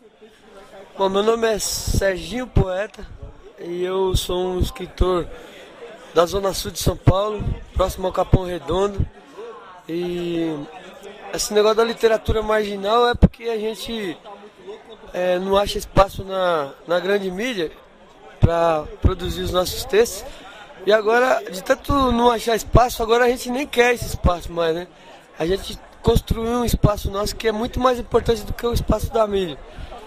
Bom, meu nome é Serginho Poeta e eu sou um escritor da Zona Sul de São Paulo, próximo ao Capão Redondo. E esse negócio da literatura marginal é porque a gente não acha espaço na grande mídia para produzir os nossos textos. E agora, de tanto não achar espaço, agora a gente nem quer esse espaço mais, né? A gente construiu um espaço nosso que é muito mais importante do que o espaço da mídia.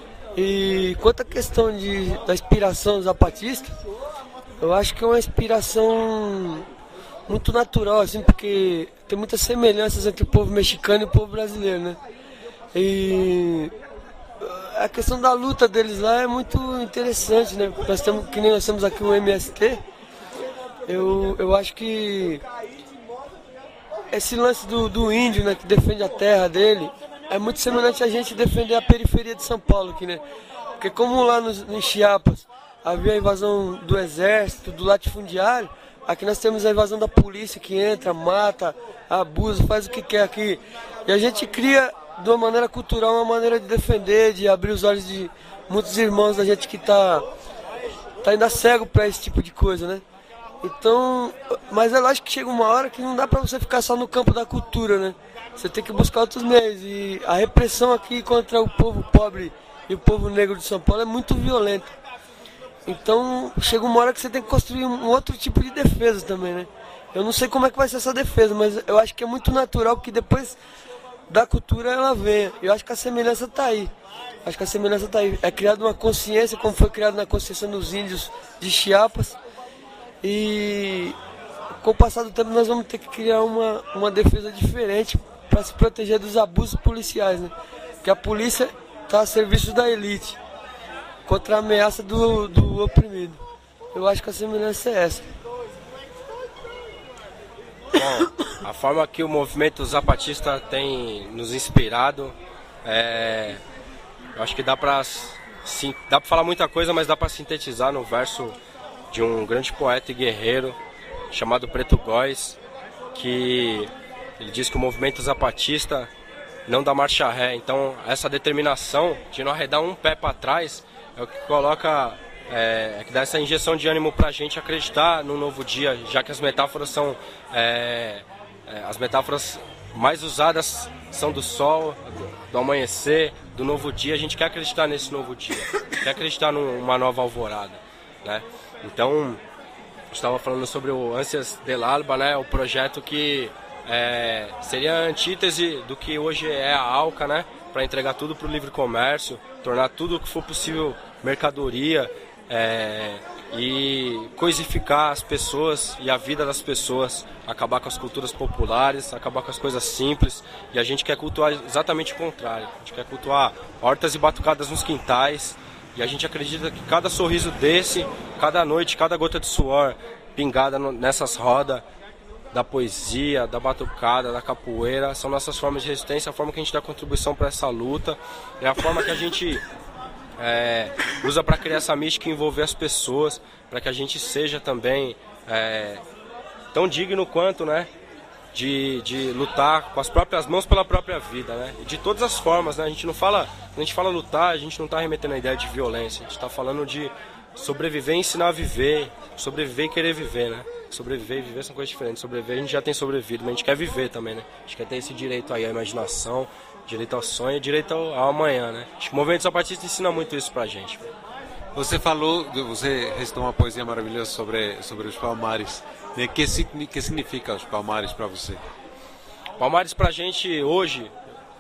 E quanto à questão da inspiração zapatista, eu acho que é uma inspiração muito natural, assim, porque tem muitas semelhanças entre o povo mexicano e o povo brasileiro, né? E a questão da luta deles lá é muito interessante, né? Que nem nós temos aqui o MST. Eu acho que esse lance do índio, né, que defende a terra dele, é muito semelhante a gente defender a periferia de São Paulo aqui, né? Porque como lá em Chiapas havia a invasão do exército, do latifundiário, aqui nós temos a invasão da polícia que entra, mata, abusa, faz o que quer aqui. E a gente cria, de uma maneira cultural, uma maneira de defender, de abrir os olhos de muitos irmãos da gente que tá ainda cego para esse tipo de coisa, né? Então, mas é lógico que chega uma hora que não dá para você ficar só no campo da cultura, né? Você tem que buscar outros meios. E a repressão aqui contra o povo pobre e o povo negro de São Paulo é muito violenta. Então, chega uma hora que você tem que construir um outro tipo de defesa também, né? Eu não sei como é que vai ser essa defesa, mas eu acho que é muito natural que depois da cultura ela venha. Eu acho que a semelhança está aí. Acho que a semelhança está aí. É criada uma consciência, como foi criada na consciência dos índios de Chiapas. E com o passar do tempo nós vamos ter que criar uma defesa diferente para se proteger dos abusos policiais, né? Porque a polícia está a serviço da elite contra a ameaça do oprimido. Eu acho que a semelhança é essa. Bom, a forma que o movimento zapatista tem nos inspirado, eu acho que dá para falar muita coisa, mas dá para sintetizar no verso de um grande poeta e guerreiro chamado Preto Góes, que ele diz que o movimento zapatista não dá marcha ré. Então essa determinação de não arredar um pé para trás é o que coloca, que dá essa injeção de ânimo para a gente acreditar no novo dia, já que as metáforas são as metáforas mais usadas são do sol, do amanhecer, do novo dia. A gente quer acreditar nesse novo dia, quer acreditar numa nova alvorada, né? Então, estava falando sobre o Ânsias del Alba, né? O projeto que seria a antítese do que hoje é a ALCA, né? Para entregar tudo para o livre comércio, tornar tudo o que for possível mercadoria e coisificar as pessoas e a vida das pessoas, acabar com as culturas populares, acabar com as coisas simples. E a gente quer cultuar exatamente o contrário. A gente quer cultuar hortas e batucadas nos quintais. E a gente acredita que cada sorriso desse, cada noite, cada gota de suor pingada nessas rodas da poesia, da batucada, da capoeira, são nossas formas de resistência, a forma que a gente dá contribuição para essa luta, é a forma que a gente usa para criar essa mística e envolver as pessoas, para que a gente seja também tão digno quanto, né? De lutar com as próprias mãos pela própria vida, né? E de todas as formas, né? Quando a gente fala lutar, a gente não está remetendo a ideia de violência, a gente está falando de sobreviver e ensinar a viver, sobreviver e querer viver, né? Sobreviver e viver são coisas diferentes. Sobreviver a gente já tem sobrevivido, mas a gente quer viver também, né? A gente quer ter esse direito aí à imaginação, direito ao sonho e direito ao amanhã, né? Acho que o movimento zapatista ensina muito isso pra gente. Você recitou uma poesia maravilhosa sobre os Palmares. Que significa os Palmares para você? Palmares pra gente hoje,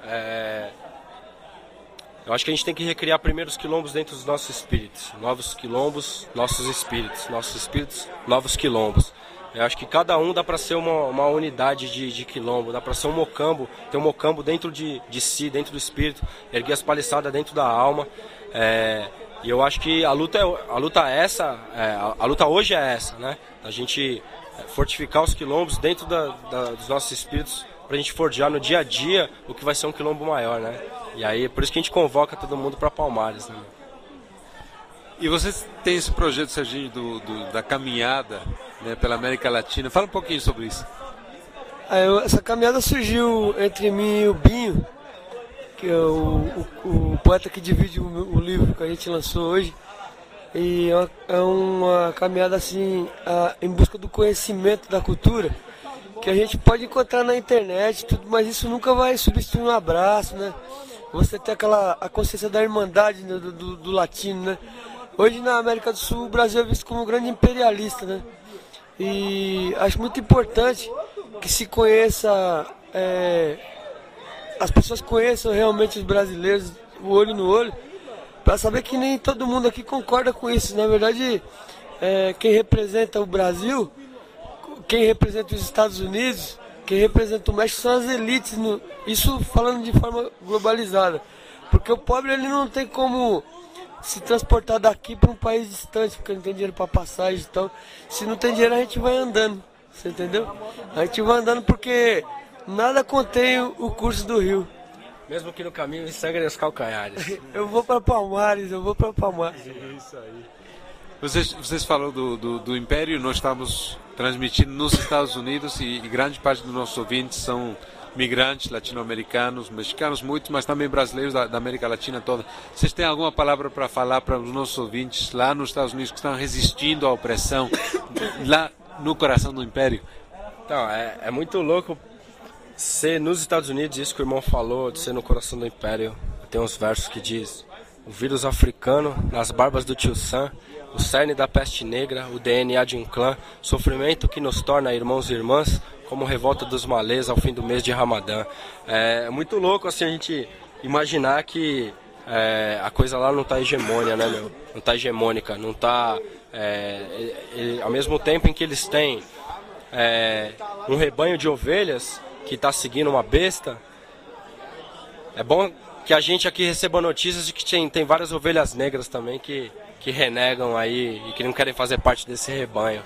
eu acho que a gente tem que recriar primeiro os quilombos dentro dos nossos espíritos. Novos quilombos, nossos espíritos, novos quilombos. Eu acho que cada um dá para ser uma unidade de quilombo, dá para ser um mocambo, ter um mocambo dentro de si, dentro do espírito, erguer as paliçadas dentro da alma. E eu acho que a luta hoje é essa, né? A gente fortificar os quilombos dentro dos nossos espíritos, para a gente forjar no dia a dia o que vai ser um quilombo maior, né? E aí é por isso que a gente convoca todo mundo para Palmares, né? E você tem esse projeto, Serginho, da caminhada, né, pela América Latina. Fala um pouquinho sobre isso. Essa caminhada surgiu entre mim e o Binho, que é o poeta que divide o livro que a gente lançou hoje. E é uma caminhada assim em busca do conhecimento da cultura, que a gente pode encontrar na internet, tudo, mas isso nunca vai substituir um abraço, né? Você tem a consciência da irmandade, né, do latino, né? Hoje na América do Sul o Brasil é visto como um grande imperialista, né? E acho muito importante que se conheça, as pessoas conheçam realmente os brasileiros, o olho no olho, para saber que nem todo mundo aqui concorda com isso. Na verdade, quem representa o Brasil, quem representa os Estados Unidos, quem representa o México são as elites, isso falando de forma globalizada. Porque o pobre ele não tem como se transportar daqui para um país distante, porque não tem dinheiro para passagem. Então, se não tem dinheiro, a gente vai andando, você entendeu? A gente vai andando porque nada contém o curso do rio. Mesmo que no caminho me sangrem os calcanhares. Eu vou para Palmares. É isso aí. Vocês falaram do Império, nós estamos transmitindo nos Estados Unidos e grande parte dos nossos ouvintes são migrantes latino-americanos, mexicanos muitos, mas também brasileiros da América Latina toda. Vocês têm alguma palavra para falar para os nossos ouvintes lá nos Estados Unidos que estão resistindo à opressão lá no coração do Império? Então, é muito louco ser nos Estados Unidos, isso que o irmão falou, de ser no coração do Império. Tem uns versos que diz: o vírus africano nas barbas do tio Sam, o cerne da peste negra, o DNA de um clã, sofrimento que nos torna irmãos e irmãs, como revolta dos malês ao fim do mês de Ramadã. É muito louco assim a gente imaginar que a coisa lá não está hegemônica, né, meu? Não está hegemônica, não está... ao mesmo tempo em que eles têm um rebanho de ovelhas que está seguindo uma besta, é bom que a gente aqui receba notícias de que tem várias ovelhas negras também que renegam aí e que não querem fazer parte desse rebanho.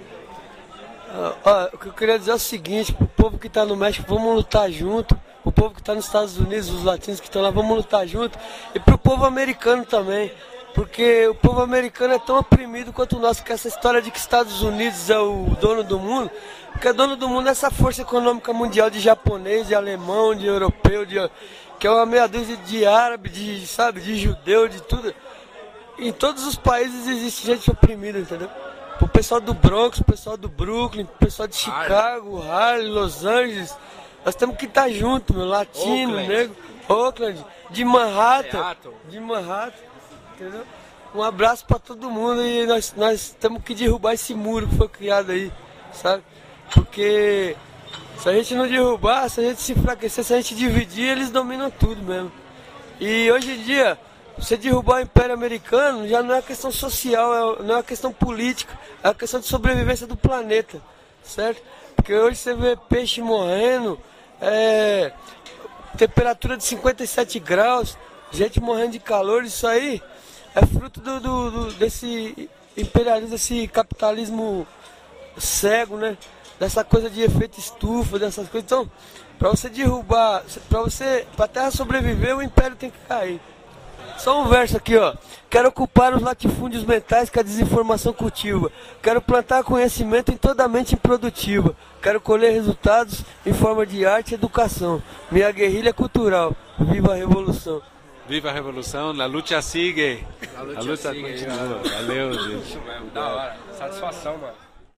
O que eu queria dizer é o seguinte: pro povo que está no México, vamos lutar junto. O povo que está nos Estados Unidos, os latinos que estão lá, vamos lutar junto. E pro povo americano também, porque o povo americano é tão oprimido quanto o nosso, que essa história de que Estados Unidos é o dono do mundo, porque o dono do mundo é essa força econômica mundial de japonês, de alemão, de europeu, que é uma meia dúzia de árabe, de judeu, de tudo. Em todos os países existe gente oprimida, entendeu? O pessoal do Bronx, o pessoal do Brooklyn, o pessoal de Chicago, Harlem, Los Angeles, nós temos que estar juntos, meu, latino, Oakland. negro, Oakland, de Manhattan, entendeu? Um abraço para todo mundo e nós temos que derrubar esse muro que foi criado aí, sabe? Porque se a gente não derrubar, se a gente se enfraquecer, se a gente dividir, eles dominam tudo mesmo. E hoje em dia, você derrubar o Império Americano já não é questão social, não é questão política, é a questão de sobrevivência do planeta, certo? Porque hoje você vê peixe morrendo, temperatura de 57 graus, gente morrendo de calor, isso aí é fruto desse imperialismo, desse capitalismo cego, né? Dessa coisa de efeito estufa, dessas coisas. Então, para você derrubar, para a Terra sobreviver, o Império tem que cair. Só um verso aqui, ó. Quero ocupar os latifúndios mentais que a desinformação cultiva. Quero plantar conhecimento em toda a mente improdutiva. Quero colher resultados em forma de arte e educação. Minha guerrilha cultural. Viva a revolução. Viva a revolução, a luta sigue. A luta continua. Valeu, gente. Da hora. Satisfação, mano.